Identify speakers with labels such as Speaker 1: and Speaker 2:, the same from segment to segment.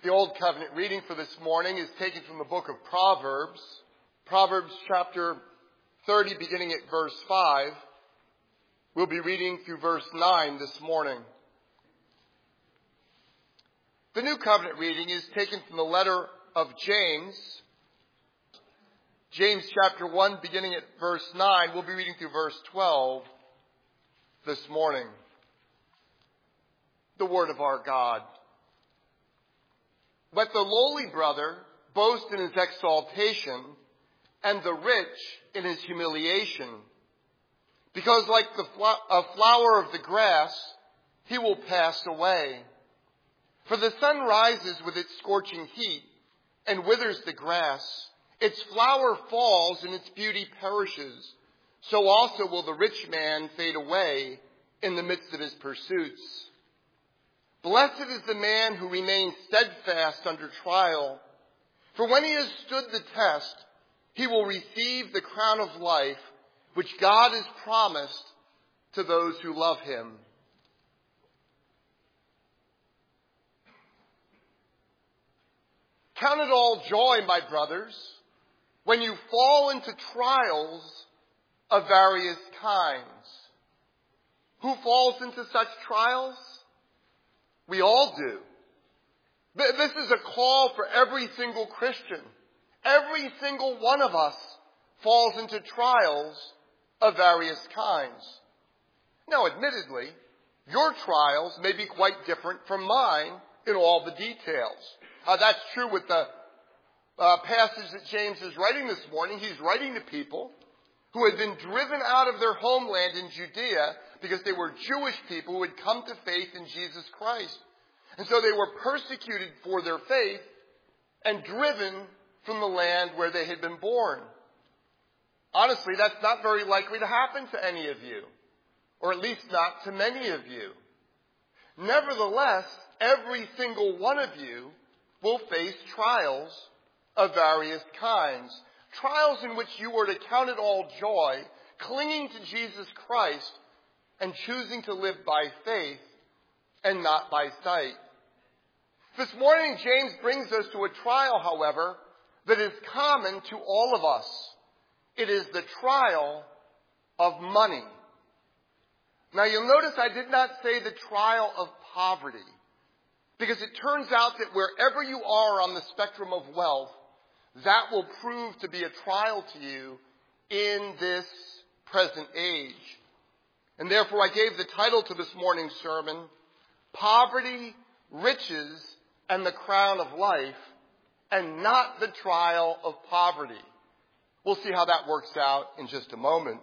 Speaker 1: The Old Covenant reading for this morning is taken from the book of Proverbs. Proverbs chapter 30, beginning at verse 5. We'll be reading through verse 9 this morning. The New Covenant reading is taken from the letter of James. James chapter 1, beginning at verse 9. We'll be reading through verse 12 this morning. The word of our God. Let the lowly brother boast in his exaltation, and the rich in his humiliation. Because like a flower of the grass, he will pass away. For the sun rises with its scorching heat, and withers the grass. Its flower falls, and its beauty perishes. So also will the rich man fade away in the midst of his pursuits. Blessed is the man who remains steadfast under trial. For when he has stood the test, he will receive the crown of life, which God has promised to those who love him. Count it all joy, my brothers, when you fall into trials of various kinds. Who falls into such trials? We all do. This is a call for every single Christian. Every single one of us falls into trials of various kinds. Now, admittedly, your trials may be quite different from mine in all the details. That's true with the passage that James is writing this morning. He's writing to people who had been driven out of their homeland in Judea because they were Jewish people who had come to faith in Jesus Christ. And so they were persecuted for their faith and driven from the land where they had been born. Honestly, that's not very likely to happen to any of you, or at least not to many of you. Nevertheless, every single one of you will face trials of various kinds. Trials in which you were to count it all joy, clinging to Jesus Christ and choosing to live by faith and not by sight. This morning, James brings us to a trial, however, that is common to all of us. It is the trial of money. Now, you'll notice I did not say the trial of poverty, because it turns out that wherever you are on the spectrum of wealth, that will prove to be a trial to you in this present age. And therefore, I gave the title to this morning's sermon, Poverty, Riches, and the Crown of Life, and not the trial of poverty. We'll see how that works out in just a moment.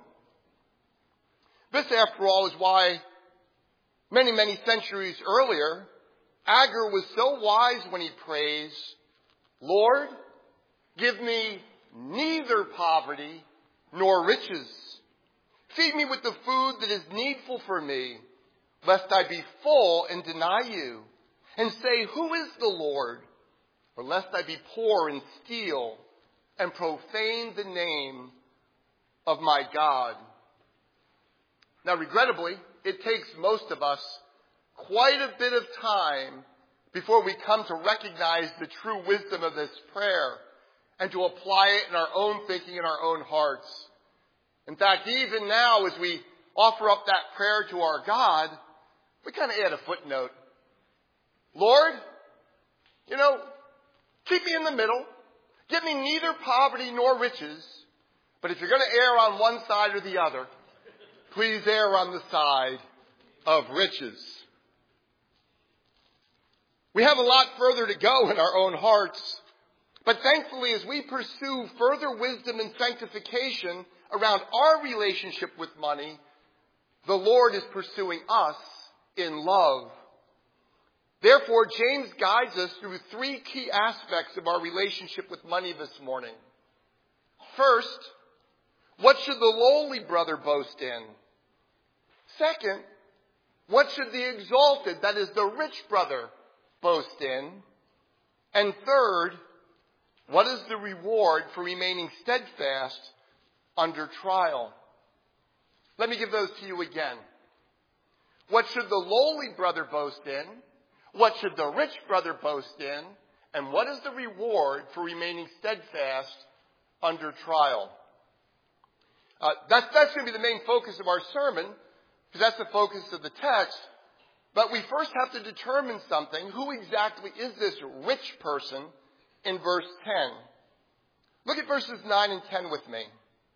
Speaker 1: This, after all, is why many, many centuries earlier, Agur was so wise when he prays, Lord, give me neither poverty nor riches. Feed me with the food that is needful for me, lest I be full and deny you, and say, who is the Lord? Or lest I be poor and steal and profane the name of my God. Now, regrettably, it takes most of us quite a bit of time before we come to recognize the true wisdom of this prayer and to apply it in our own thinking and our own hearts. In fact, even now, as we offer up that prayer to our God, we kind of add a footnote. Lord, keep me in the middle. Give me neither poverty nor riches. But if you're going to err on one side or the other, please err on the side of riches. We have a lot further to go in our own hearts. But thankfully, as we pursue further wisdom and sanctification around our relationship with money, the Lord is pursuing us in love. Therefore, James guides us through three key aspects of our relationship with money this morning. First, what should the lowly brother boast in? Second, what should the exalted, that is the rich brother, boast in? And third, what is the reward for remaining steadfast under trial? Let me give those to you again. What should the lowly brother boast in? What should the rich brother boast in? And what is the reward for remaining steadfast under trial? That's going to be the main focus of our sermon, because that's the focus of the text. But we first have to determine something. Who exactly is this rich person in verse 10? Look at verses 9 and 10 with me.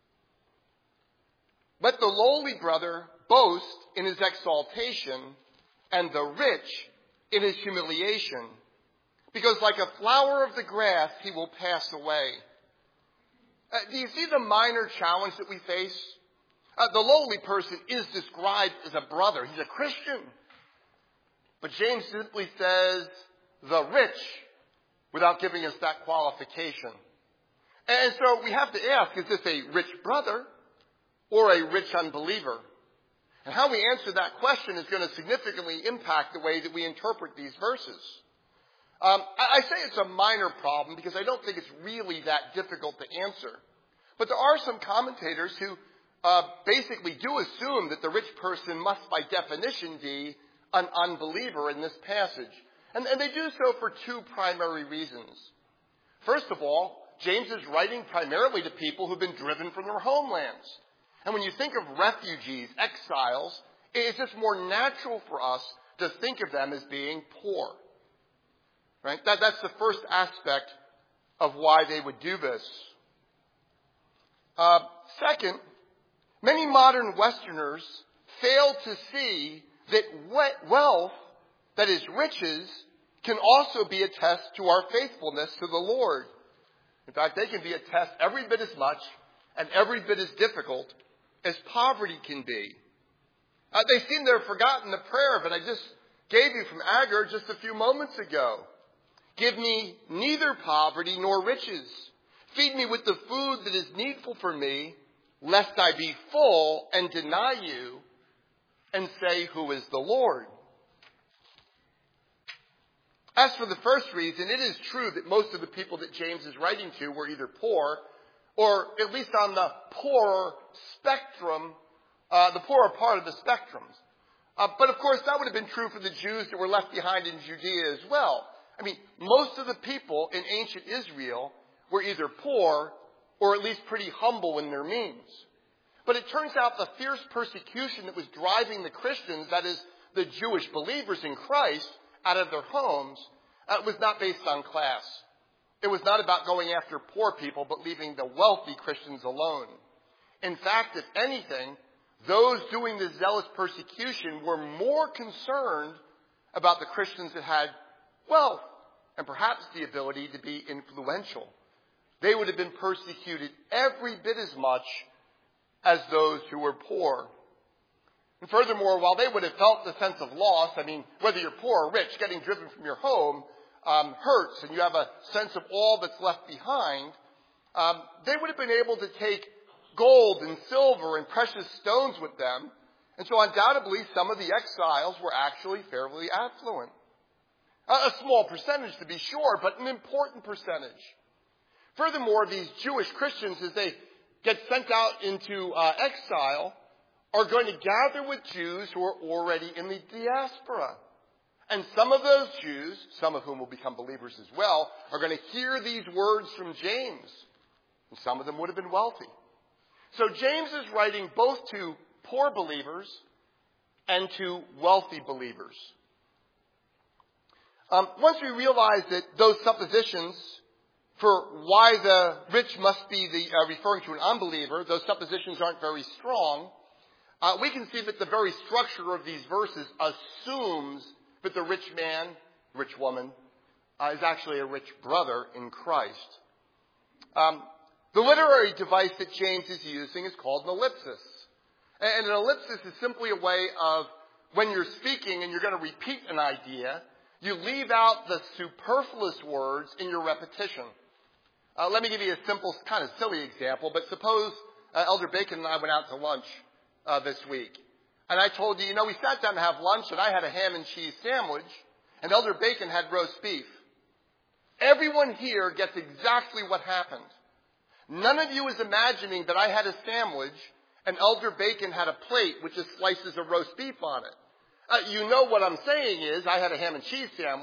Speaker 1: Let the lowly brother boast in his exaltation, and the rich in his humiliation, because like a flower of the grass he will pass away. Do you see the minor challenge that we face? The lowly person is described as a brother. He's a Christian. But James simply says, the rich, without giving us that qualification. And so we have to ask, is this a rich brother or a rich unbeliever? And how we answer that question is going to significantly impact the way that we interpret these verses. I say it's a minor problem because I don't think it's really that difficult to answer. But there are some commentators who basically do assume that the rich person must by definition be an unbeliever in this passage. And they do so for two primary reasons. First of all, James is writing primarily to people who've been driven from their homelands. And when you think of refugees, exiles, it's just more natural for us to think of them as being poor. Right? That's the first aspect of why they would do this. Second, many modern Westerners fail to see that wealth, that is riches, can also be a test to our faithfulness to the Lord. In fact, they can be a test every bit as much and every bit as difficult as poverty can be. They seem to have forgotten the prayer that I just gave you from Agur just a few moments ago. Give me neither poverty nor riches. Feed me with the food that is needful for me, lest I be full and deny you and say, who is the Lord? As for the first reason, it is true that most of the people that James is writing to were either poor, or at least on the poorer spectrum, the poorer part of the spectrums. But of course, that would have been true for the Jews that were left behind in Judea as well. I mean, most of the people in ancient Israel were either poor or at least pretty humble in their means. But it turns out the fierce persecution that was driving the Christians, that is, the Jewish believers in Christ, out of their homes, was not based on class. It was not about going after poor people, but leaving the wealthy Christians alone. In fact, if anything, those doing the zealous persecution were more concerned about the Christians that had wealth and perhaps the ability to be influential. They would have been persecuted every bit as much as those who were poor. And furthermore, while they would have felt the sense of loss, I mean, whether you're poor or rich, getting driven from your home hurts, and you have a sense of all that's left behind, they would have been able to take gold and silver and precious stones with them. And so undoubtedly, some of the exiles were actually fairly affluent. A small percentage, to be sure, but an important percentage. Furthermore, these Jewish Christians, as they get sent out into exile, are going to gather with Jews who are already in the diaspora. And some of those Jews, some of whom will become believers as well, are going to hear these words from James. And some of them would have been wealthy. So James is writing both to poor believers and to wealthy believers. Once we realize that those suppositions for why the rich must be referring to an unbeliever, those suppositions aren't very strong, we can see that the very structure of these verses assumes that the rich man, rich woman, is actually a rich brother in Christ. The literary device that James is using is called an ellipsis. And an ellipsis is simply a way of, when you're speaking and you're going to repeat an idea, you leave out the superfluous words in your repetition. Let me give you a simple, kind of silly example, but suppose Elder Bacon and I went out to lunch this week. And I told you, we sat down to have lunch and I had a ham and cheese sandwich and Elder Bacon had roast beef. Everyone here gets exactly what happened. None of you is imagining that I had a sandwich and Elder Bacon had a plate with just slices of roast beef on it. You know what I'm saying is I had a ham and cheese sandwich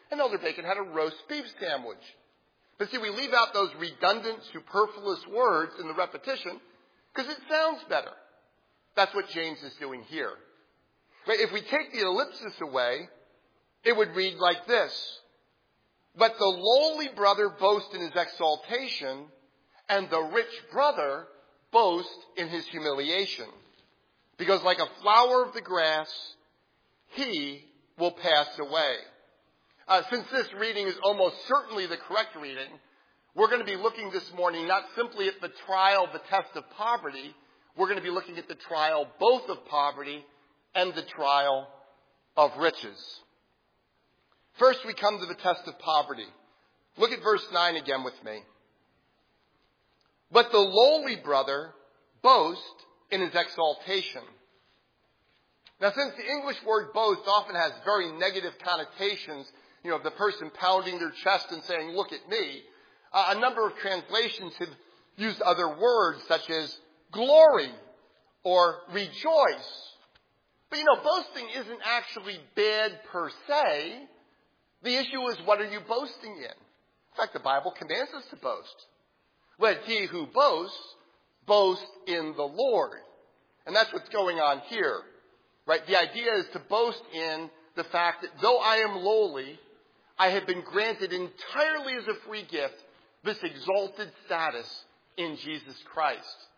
Speaker 1: and Elder Bacon had a roast beef sandwich. But see, we leave out those redundant, superfluous words in the repetition because it sounds better. That's what James is doing here. But if we take the ellipsis away, it would read like this. But the lowly brother boasts in his exaltation, and the rich brother boasts in his humiliation. Because like a flower of the grass, he will pass away. Since this reading is almost certainly the correct reading, we're going to be looking this morning not simply at the trial, the test of poverty. We're going to be looking at the trial both of poverty and the trial of riches. First, we come to the test of poverty. Look at verse 9 again with me. But the lowly brother boasts in his exaltation. Now, since the English word boast often has very negative connotations, the person pounding their chest and saying, look at me, a number of translations have used other words such as glory or rejoice. But boasting isn't actually bad per se. The issue is, what are you boasting in? In fact, the Bible commands us to boast. Let he who boasts, boast in the Lord. And that's what's going on here. Right? The idea is to boast in the fact that though I am lowly, I have been granted entirely as a free gift this exalted status in Jesus Christ.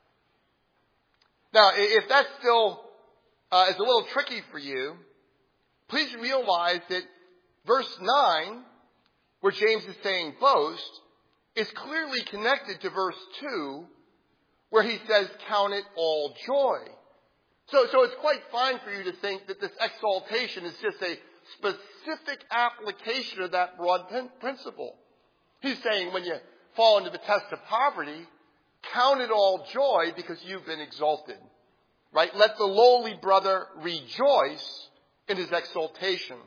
Speaker 1: Now, if that still is a little tricky for you, please realize that verse 9, where James is saying boast, is clearly connected to verse 2, where he says count it all joy. So it's quite fine for you to think that this exaltation is just a specific application of that broad principle. He's saying when you fall into the test of poverty, count it all joy because you've been exalted. Right? Let the lowly brother rejoice in his exaltation.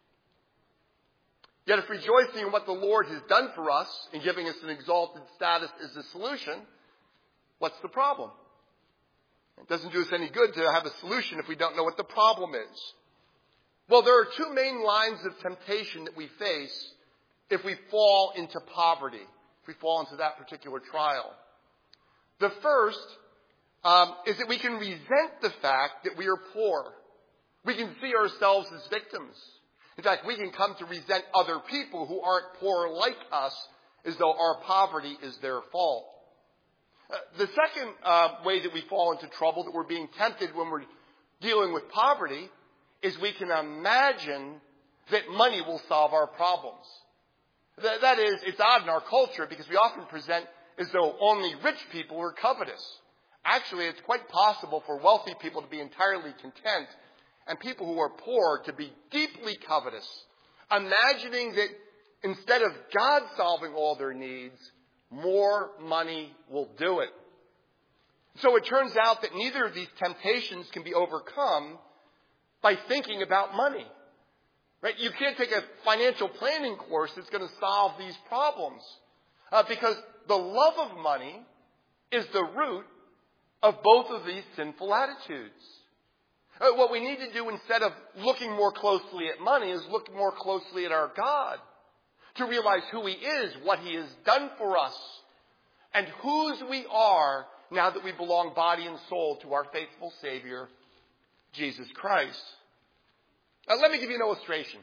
Speaker 1: Yet if rejoicing in what the Lord has done for us in giving us an exalted status is the solution, what's the problem? It doesn't do us any good to have a solution if we don't know what the problem is. Well, there are two main lines of temptation that we face if we fall into poverty, if we fall into that particular trial. The first is that we can resent the fact that we are poor. We can see ourselves as victims. In fact, we can come to resent other people who aren't poor like us as though our poverty is their fault. The second way that we fall into trouble, that we're being tempted when we're dealing with poverty, is we can imagine that money will solve our problems. That is, it's odd in our culture because we often present as though only rich people are covetous. Actually, it's quite possible for wealthy people to be entirely content and people who are poor to be deeply covetous, imagining that instead of God solving all their needs, more money will do it. So it turns out that neither of these temptations can be overcome by thinking about money. Right? You can't take a financial planning course that's going to solve these problems. Because the love of money is the root of both of these sinful attitudes. What we need to do instead of looking more closely at money is look more closely at our God, to realize who he is, what he has done for us, and whose we are now that we belong body and soul to our faithful Savior, Jesus Christ. Let me give you an illustration.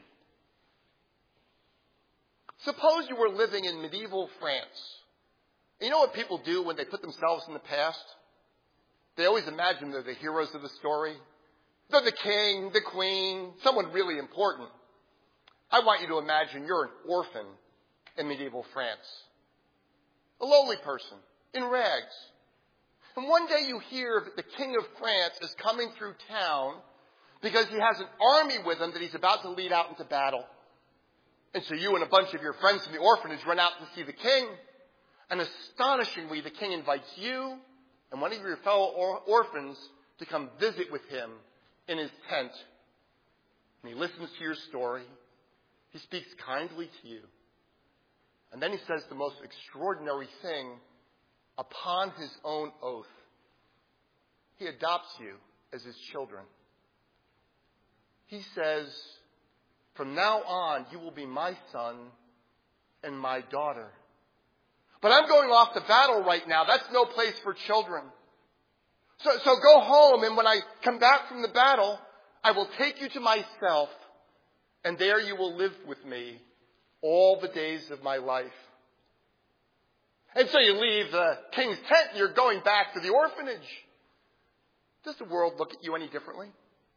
Speaker 1: Suppose you were living in medieval France. You know what people do when they put themselves in the past? They always imagine they're the heroes of the story. They're the king, the queen, someone really important. I want you to imagine you're an orphan in medieval France. A lowly person, in rags. And one day you hear that the king of France is coming through town because he has an army with him that he's about to lead out into battle. And so you and a bunch of your friends from the orphanage run out to see the king. And astonishingly, the king invites you and one of your fellow orphans to come visit with him in his tent. And he listens to your story. He speaks kindly to you. And then he says the most extraordinary thing. Upon his own oath, he adopts you as his children. He says, From now on, you will be my son and my daughter. But I'm going off to battle right now. That's no place for children. So go home, and when I come back from the battle, I will take you to myself, and there you will live with me all the days of my life. And so you leave the king's tent, and you're going back to the orphanage. Does the world look at you any differently?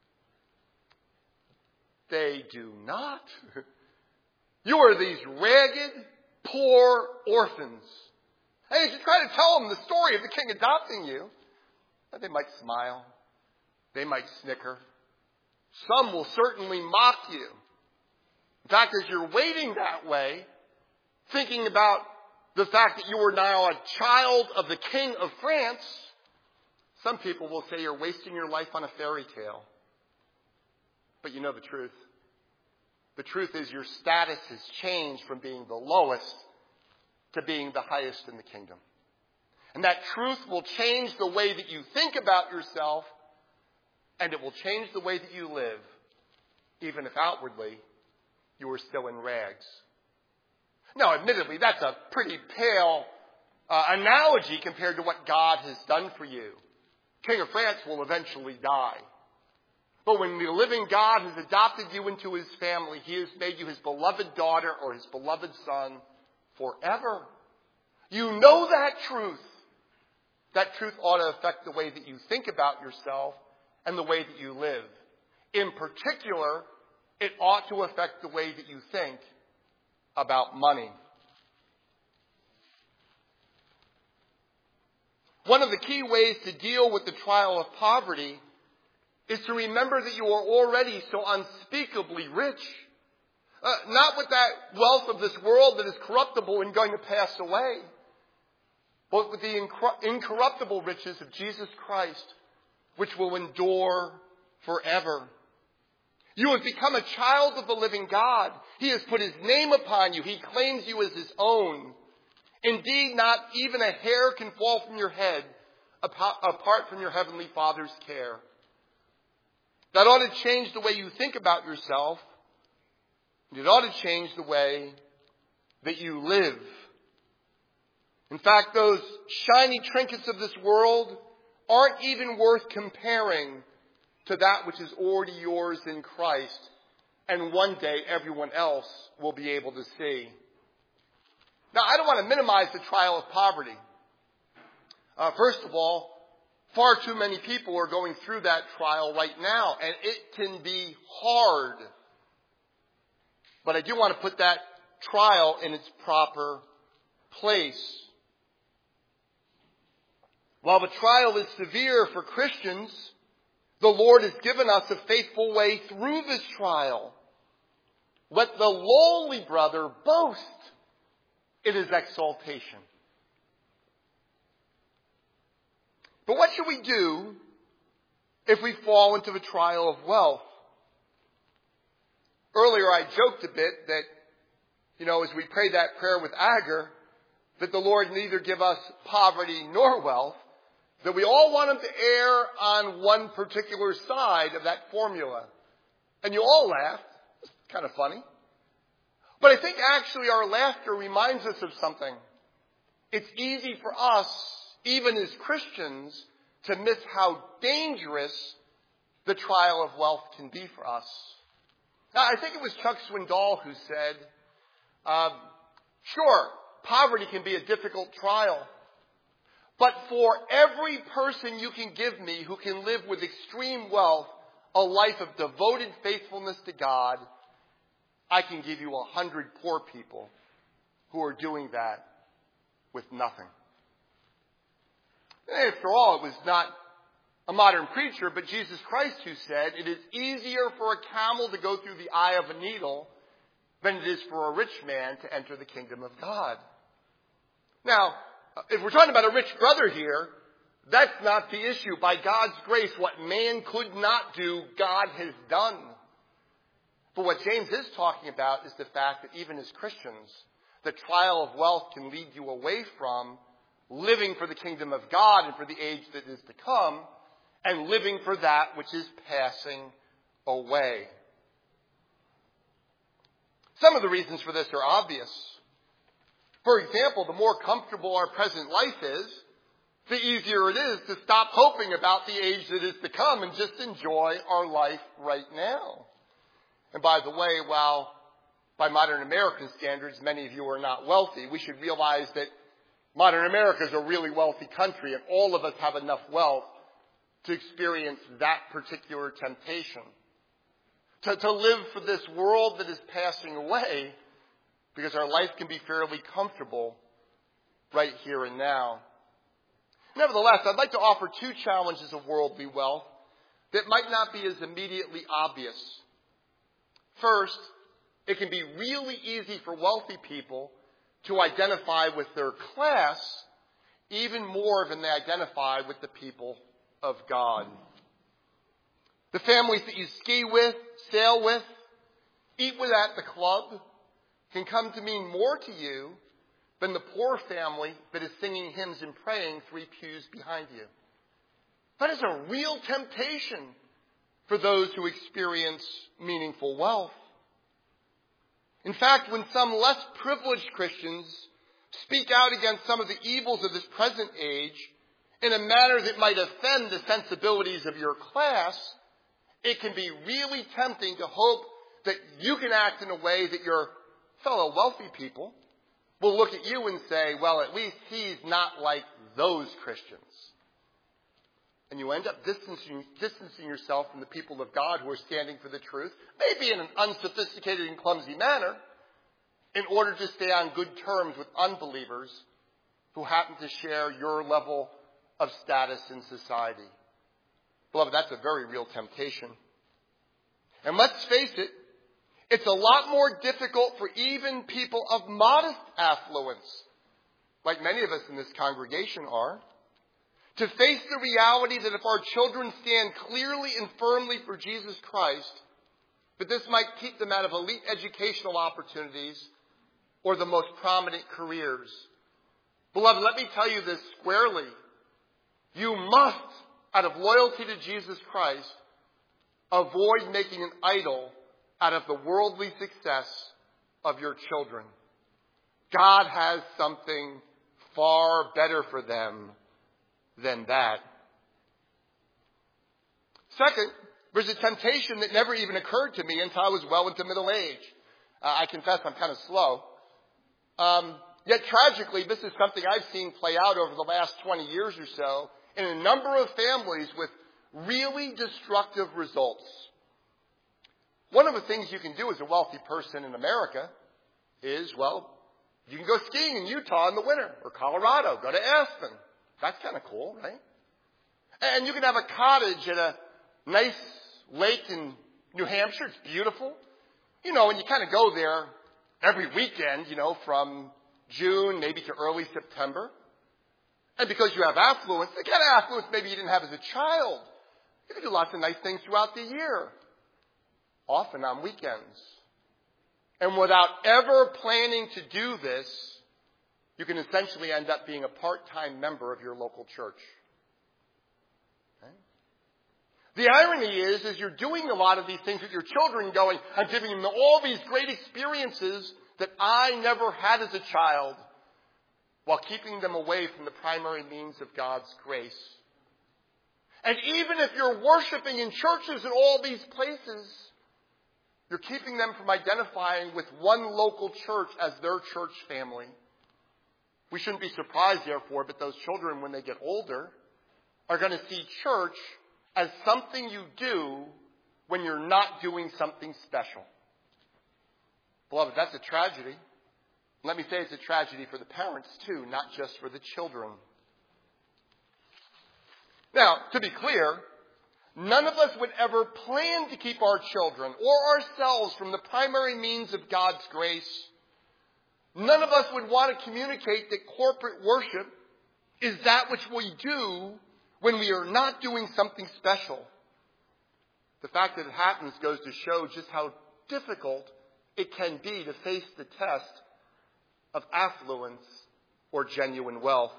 Speaker 1: They do not. You are these ragged, poor orphans. And as you try to tell them the story of the king adopting you, they might smile. They might snicker. Some will certainly mock you. In fact, as you're waiting that way, thinking about the fact that you are now a child of the King of France, some people will say you're wasting your life on a fairy tale. But you know the truth. The truth is your status has changed from being the lowest to being the highest in the kingdom. And that truth will change the way that you think about yourself, and it will change the way that you live, even if outwardly you are still in rags. Now, admittedly, that's a pretty pale analogy compared to what God has done for you. King of France will eventually die. But when the living God has adopted you into his family, he has made you his beloved daughter or his beloved son forever. You know that truth. That truth ought to affect the way that you think about yourself and the way that you live. In particular, it ought to affect the way that you think about money. One of the key ways to deal with the trial of poverty is to remember that you are already so unspeakably rich. Not with that wealth of this world that is corruptible and going to pass away, but with the incorruptible riches of Jesus Christ, which will endure forever. You have become a child of the living God. He has put his name upon you. He claims you as his own. Indeed, not even a hair can fall from your head apart from your heavenly Father's care. That ought to change the way you think about yourself. It ought to change the way that you live. In fact, those shiny trinkets of this world aren't even worth comparing to that which is already yours in Christ, and one day everyone else will be able to see. Now, I don't want to minimize the trial of poverty. First of all, far too many people are going through that trial right now, and it can be hard. But I do want to put that trial in its proper place. While the trial is severe for Christians, the Lord has given us a faithful way through this trial. Let the lowly brother boast in his exaltation. But what should we do if we fall into the trial of wealth? Earlier I joked a bit that, as we prayed that prayer with Agar, that the Lord neither give us poverty nor wealth, that we all want him to err on one particular side of that formula. And you all laughed. It's kind of funny. But I think actually our laughter reminds us of something. It's easy for us, even as Christians, to miss how dangerous the trial of wealth can be for us. Now, I think it was Chuck Swindoll who said, sure, poverty can be a difficult trial. But for every person you can give me who can live with extreme wealth a life of devoted faithfulness to God, I can give you 100 poor people who are doing that with nothing. And after all, it was not a modern preacher, but Jesus Christ who said, it is easier for a camel to go through the eye of a needle than it is for a rich man to enter the kingdom of God. Now, if we're talking about a rich brother here, that's not the issue. By God's grace, what man could not do, God has done. But what James is talking about is the fact that even as Christians, the trial of wealth can lead you away from living for the kingdom of God and for the age that is to come, and living for that which is passing away. Some of the reasons for this are obvious. For example, the more comfortable our present life is, the easier it is to stop hoping about the age that is to come and just enjoy our life right now. And by the way, while by modern American standards, many of you are not wealthy, we should realize that modern America is a really wealthy country, and all of us have enough wealth to experience that particular temptation. To live for this world that is passing away, because our life can be fairly comfortable right here and now. Nevertheless, I'd like to offer two challenges of worldly wealth that might not be as immediately obvious. First, it can be really easy for wealthy people to identify with their class even more than they identify with the people of God. The families that you ski with, sail with, eat with at the club can come to mean more to you than the poor family that is singing hymns and praying 3 pews behind you. That is a real temptation for those who experience meaningful wealth. In fact, when some less privileged Christians speak out against some of the evils of this present age in a manner that might offend the sensibilities of your class, it can be really tempting to hope that you can act in a way that your fellow wealthy people will look at you and say, well, at least he's not like those Christians. And you end up distancing yourself from the people of God who are standing for the truth, maybe in an unsophisticated and clumsy manner, in order to stay on good terms with unbelievers who happen to share your level of status in society. Beloved, that's a very real temptation. And let's face it, it's a lot more difficult for even people of modest affluence, like many of us in this congregation are, to face the reality that if our children stand clearly and firmly for Jesus Christ, that this might keep them out of elite educational opportunities or the most prominent careers. Beloved, let me tell you this squarely. You must, out of loyalty to Jesus Christ, avoid making an idol out of the worldly success of your children. God has something far better for them than that. Second, there's a temptation that never even occurred to me until I was well into middle age. I confess I'm kind of slow. Yet tragically, this is something I've seen play out over the last 20 years or so in a number of families with really destructive results. One of the things you can do as a wealthy person in America is, well, you can go skiing in Utah in the winter or Colorado, go to Aspen. That's kind of cool, right? And you can have a cottage at a nice lake in New Hampshire. It's beautiful. You know, and you kind of go there every weekend, you know, from June maybe to early September. And because you have affluence, the kind of affluence maybe you didn't have as a child, you can do lots of nice things throughout the year, often on weekends. And without ever planning to do this, you can essentially end up being a part-time member of your local church. Okay? The irony is you're doing a lot of these things with your children going, I'm giving them all these great experiences that I never had as a child, while keeping them away from the primary means of God's grace. And even if you're worshiping in churches in all these places, you're keeping them from identifying with one local church as their church family. We shouldn't be surprised, therefore, that those children, when they get older, are going to see church as something you do when you're not doing something special. Beloved, that's a tragedy. Let me say it's a tragedy for the parents, too, not just for the children. Now, to be clear, none of us would ever plan to keep our children or ourselves from the primary means of God's grace. None of us would want to communicate that corporate worship is that which we do when we are not doing something special. The fact that it happens goes to show just how difficult it can be to face the test of affluence or genuine wealth.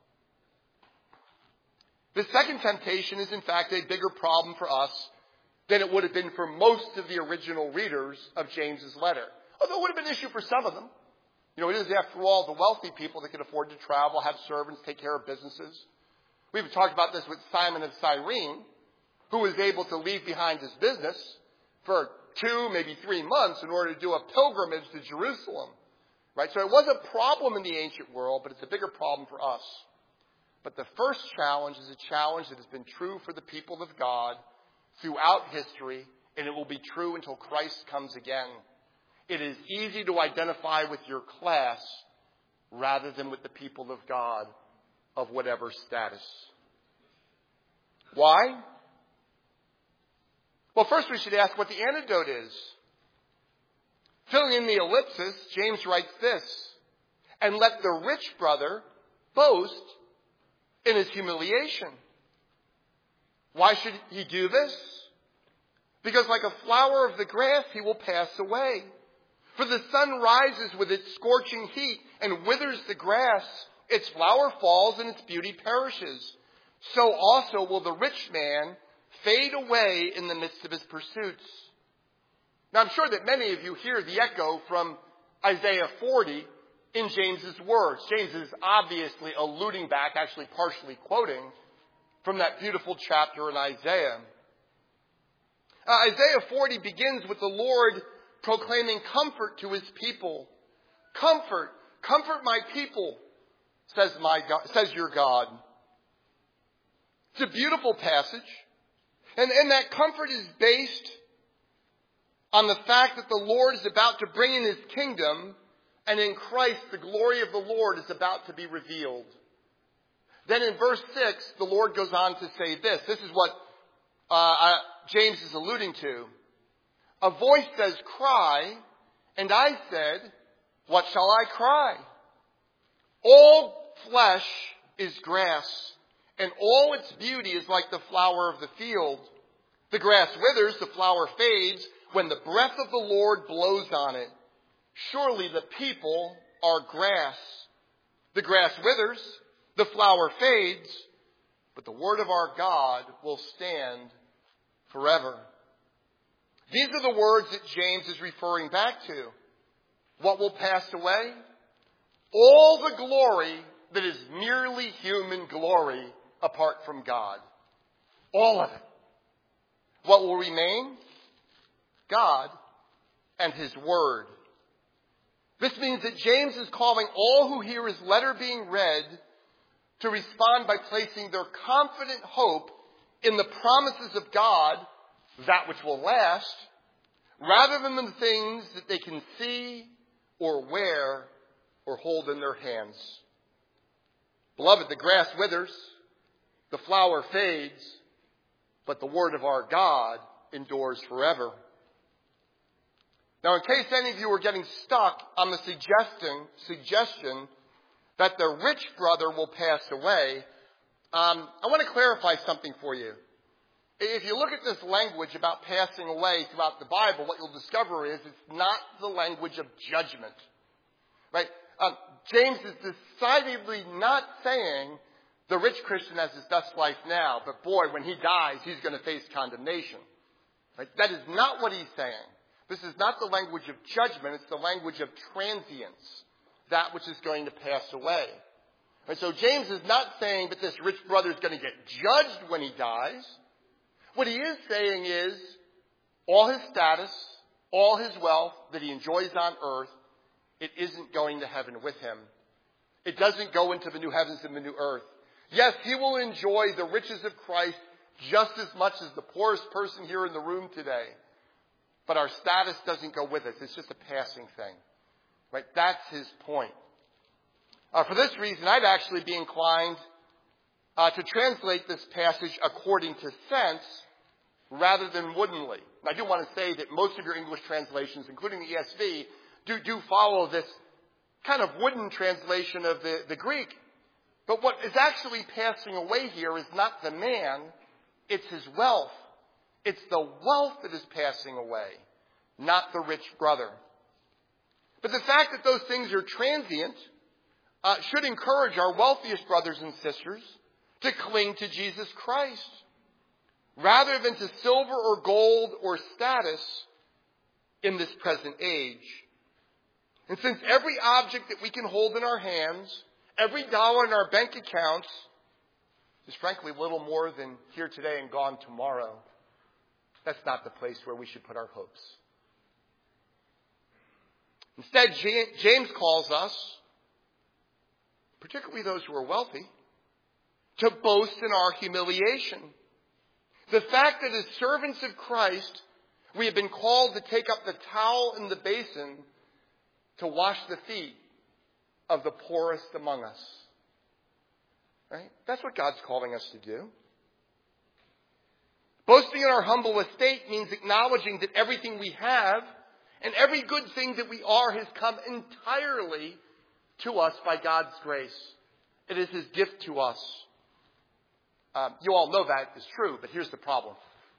Speaker 1: The second temptation is, in fact, a bigger problem for us than it would have been for most of the original readers of James's letter. Although it would have been an issue for some of them. You know, it is, after all, the wealthy people that can afford to travel, have servants, take care of businesses. We've talked about this with Simon of Cyrene, who was able to leave behind his business for 2, maybe 3 months in order to do a pilgrimage to Jerusalem. Right? So it was a problem in the ancient world, but it's a bigger problem for us. But the first challenge is a challenge that has been true for the people of God throughout history, and it will be true until Christ comes again. It is easy to identify with your class rather than with the people of God of whatever status. Why? Well, first we should ask what the antidote is. Filling in the ellipsis, James writes this, and let the rich brother boast in his humiliation. Why should he do this? Because like a flower of the grass, he will pass away. For the sun rises with its scorching heat and withers the grass. Its flower falls and its beauty perishes. So also will the rich man fade away in the midst of his pursuits. Now, I'm sure that many of you hear the echo from Isaiah 40 in James's words. James is obviously alluding back, actually partially quoting from that beautiful chapter in Isaiah. Isaiah 40 begins with the Lord proclaiming comfort to his people. Comfort, comfort my people, says your God. It's a beautiful passage. And that comfort is based on the fact that the Lord is about to bring in his kingdom, and in Christ the glory of the Lord is about to be revealed. Then in verse 6, the Lord goes on to say this. This is what James is alluding to. A voice says, cry, and I said, what shall I cry? All flesh is grass, and all its beauty is like the flower of the field. The grass withers, the flower fades, when the breath of the Lord blows on it. Surely the people are grass. The grass withers, the flower fades, but the word of our God will stand forever. These are the words that James is referring back to. What will pass away? All the glory that is merely human glory apart from God. All of it. What will remain? God and his word. This means that James is calling all who hear his letter being read to respond by placing their confident hope in the promises of God, that which will last, rather than the things that they can see or wear or hold in their hands. Beloved, the grass withers, the flower fades, but the word of our God endures forever. Now, in case any of you are getting stuck on the suggestion that the rich brother will pass away, I want to clarify something for you. If you look at this language about passing away throughout the Bible, what you'll discover is it's not the language of judgment. Right? James is decidedly not saying the rich Christian has his best life now, but boy, when he dies, he's going to face condemnation. Right? That is not what he's saying. This is not the language of judgment, it's the language of transience, that which is going to pass away. And so James is not saying that this rich brother is going to get judged when he dies. What he is saying is all his status, all his wealth that he enjoys on earth, it isn't going to heaven with him. It doesn't go into the new heavens and the new earth. Yes, he will enjoy the riches of Christ just as much as the poorest person here in the room today. But our status doesn't go with us. It's just a passing thing. Right? That's his point. For this reason, I'd actually be inclined to translate this passage according to sense rather than woodenly. I do want to say that most of your English translations, including the ESV, do follow this kind of wooden translation of the Greek. But what is actually passing away here is not the man, it's his wealth. It's the wealth that is passing away, not the rich brother. But the fact that those things are transient should encourage our wealthiest brothers and sisters to cling to Jesus Christ, rather than to silver or gold or status in this present age. And since every object that we can hold in our hands, every dollar in our bank accounts, is frankly little more than here today and gone tomorrow, that's not the place where we should put our hopes. Instead, James calls us, particularly those who are wealthy, to boast in our humiliation. The fact that as servants of Christ, we have been called to take up the towel and the basin to wash the feet of the poorest among us. Right? That's what God's calling us to do. Boasting in our humble estate means acknowledging that everything we have and every good thing that we are has come entirely to us by God's grace. It is His gift to us. You all know that is true, but here's the problem.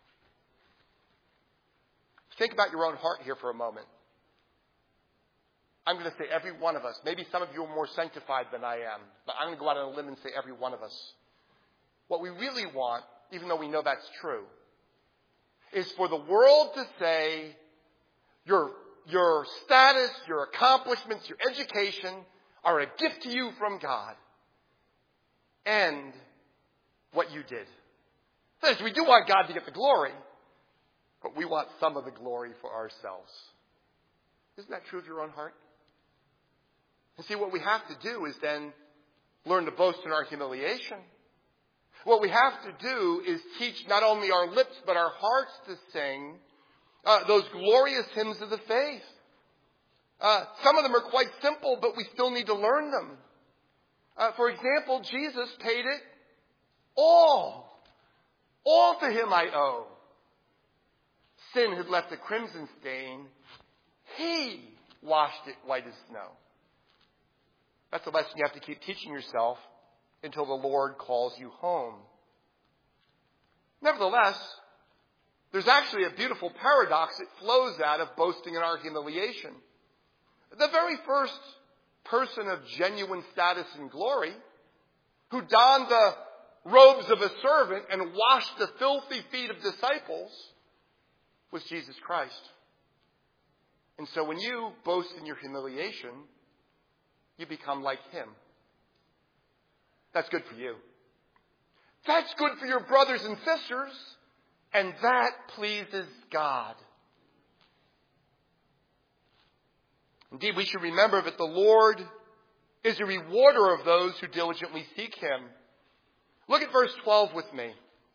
Speaker 1: Think about your own heart here for a moment. I'm going to say every one of us, maybe some of you are more sanctified than I am, but I'm going to go out on a limb and say every one of us. What we really want, even though we know that's true, is for the world to say your status, your accomplishments, your education are a gift to you from God. And what you did. That is, we do want God to get the glory, but we want some of the glory for ourselves. Isn't that true of your own heart? And see, what we have to do is then learn to boast in our humiliation. What we have to do is teach not only our lips, but our hearts to sing those glorious hymns of the faith. Some of them are quite simple, but we still need to learn them. For example, Jesus paid it all. All to Him I owe. Sin had left a crimson stain. He washed it white as snow. That's a lesson you have to keep teaching yourself until the Lord calls you home. Nevertheless, there's actually a beautiful paradox that flows out of boasting in our humiliation. The very first person of genuine status and glory, who donned the robes of a servant and washed the filthy feet of disciples, was Jesus Christ. And so when you boast in your humiliation, you become like Him. That's good for you. That's good for your brothers and sisters, and that pleases God. Indeed, we should remember that the Lord is a rewarder of those who diligently seek Him. Look at verse 12 with me.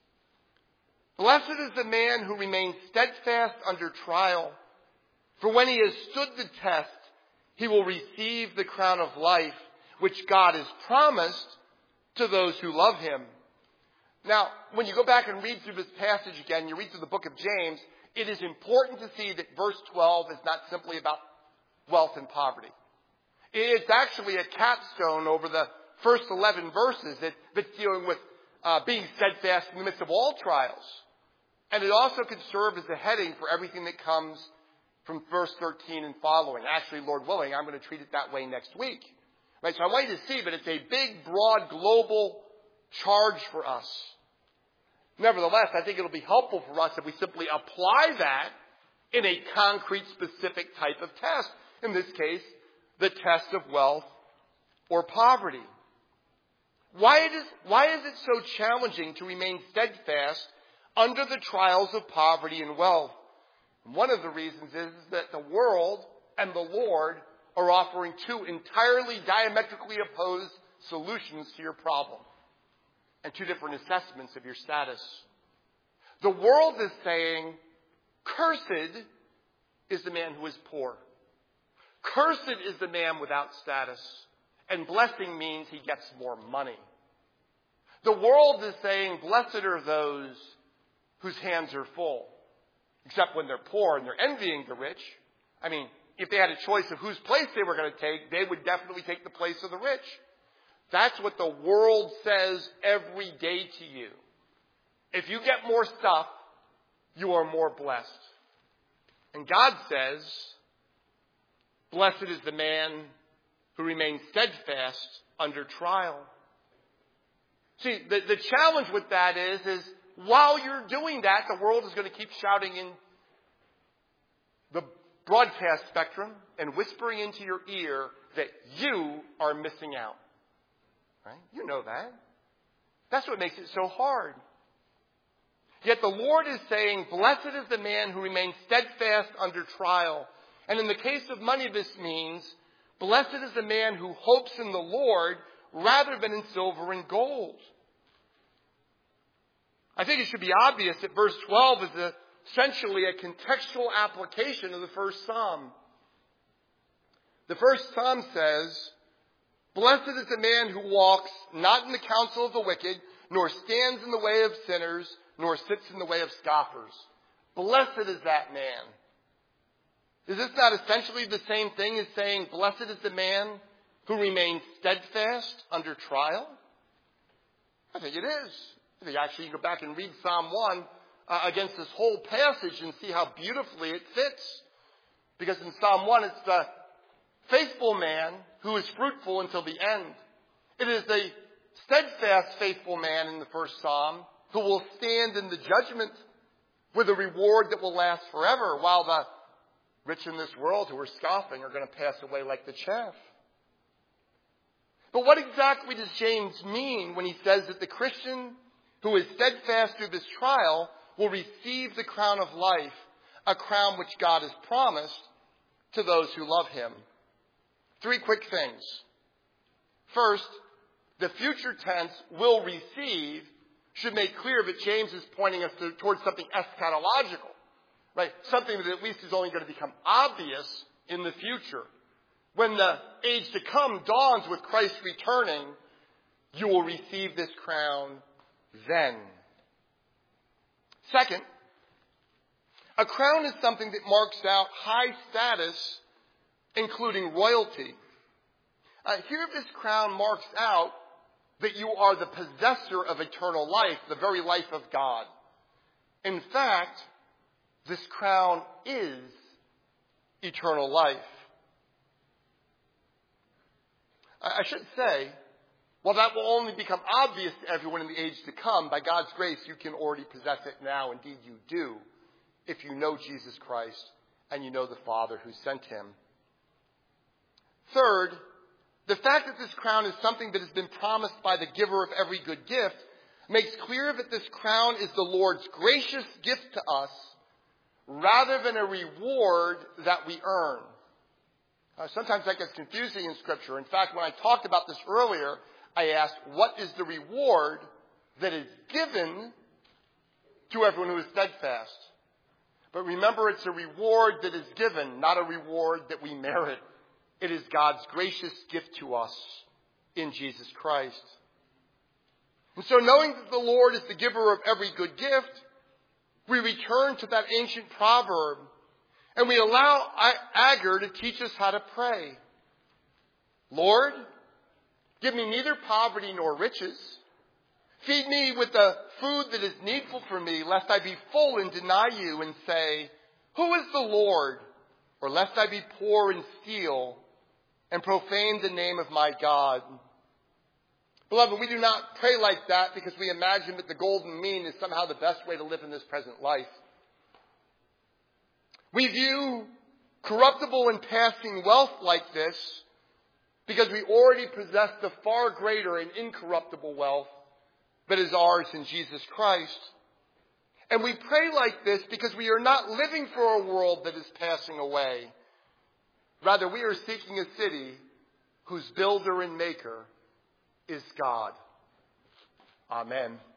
Speaker 1: Blessed is the man who remains steadfast under trial, for when he has stood the test, he will receive the crown of life, which God has promised to those who love Him. Now, when you go back and read through this passage again, you read through the book of James, it is important to see that verse 12 is not simply about wealth and poverty. It's actually a capstone over the first 11 verses that's dealing with being steadfast in the midst of all trials. And it also could serve as a heading for everything that comes from verse 13 and following. Actually, Lord willing, I'm going to treat it that way next week. Right? So I want you to see that it's a big, broad, global charge for us. Nevertheless, I think it'll be helpful for us if we simply apply that in a concrete, specific type of test. In this case, the test of wealth or poverty. Why is it so challenging to remain steadfast under the trials of poverty and wealth? One of the reasons is that the world and the Lord are offering two entirely diametrically opposed solutions to your problem and two different assessments of your status. The world is saying, cursed is the man who is poor. Cursed is the man without status. And blessing means he gets more money. The world is saying, blessed are those whose hands are full. Except when they're poor and they're envying the rich. I mean, if they had a choice of whose place they were going to take, they would definitely take the place of the rich. That's what the world says every day to you. If you get more stuff, you are more blessed. And God says, blessed is the man who remains steadfast under trial. See, the challenge with that is while you're doing that, the world is going to keep shouting in the broadcast spectrum and whispering into your ear that you are missing out. Right? You know that. That's what makes it so hard. Yet the Lord is saying, blessed is the man who remains steadfast under trial. And in the case of money, this means, blessed is the man who hopes in the Lord rather than in silver and gold. I think it should be obvious that verse 12 is essentially a contextual application of the first psalm. The first psalm says, blessed is the man who walks not in the counsel of the wicked, nor stands in the way of sinners, nor sits in the way of scoffers. Blessed is that man. Is this not essentially the same thing as saying, blessed is the man who remains steadfast under trial? I think it is. I think actually you go back and read Psalm 1 against this whole passage and see how beautifully it fits. Because in Psalm 1, it's the faithful man who is fruitful until the end. It is the steadfast, faithful man in the first psalm who will stand in the judgment with a reward that will last forever, while the rich in this world who are scoffing are going to pass away like the chaff. But what exactly does James mean when he says that the Christian who is steadfast through this trial will receive the crown of life, a crown which God has promised to those who love him? 3 quick things. First, the future tense, will receive, should make clear that James is pointing us towards something eschatological, right? Something that at least is only going to become obvious in the future. When the age to come dawns with Christ returning, you will receive this crown then. Second, a crown is something that marks out high status, including royalty. Here this crown marks out that you are the possessor of eternal life, the very life of God. In fact, this crown is eternal life. I should say, while that will only become obvious to everyone in the age to come, by God's grace, you can already possess it now. Indeed, you do, if you know Jesus Christ and you know the Father who sent him. Third, the fact that this crown is something that has been promised by the giver of every good gift makes clear that this crown is the Lord's gracious gift to us rather than a reward that we earn. Sometimes that gets confusing in Scripture. In fact, when I talked about this earlier, I asked, what is the reward that is given to everyone who is steadfast? But remember, it's a reward that is given, not a reward that we merit. It is God's gracious gift to us in Jesus Christ. And so knowing that the Lord is the giver of every good gift, we return to that ancient proverb and we allow Agur to teach us how to pray. Lord, give me neither poverty nor riches. Feed me with the food that is needful for me, lest I be full and deny you and say, who is the Lord? Or lest I be poor and steal and profane the name of my God. Beloved, we do not pray like that because we imagine that the golden mean is somehow the best way to live in this present life. We view corruptible and passing wealth like this because we already possess the far greater and incorruptible wealth that is ours in Jesus Christ. And we pray like this because we are not living for a world that is passing away. Rather, we are seeking a city whose builder and maker is God. Amen.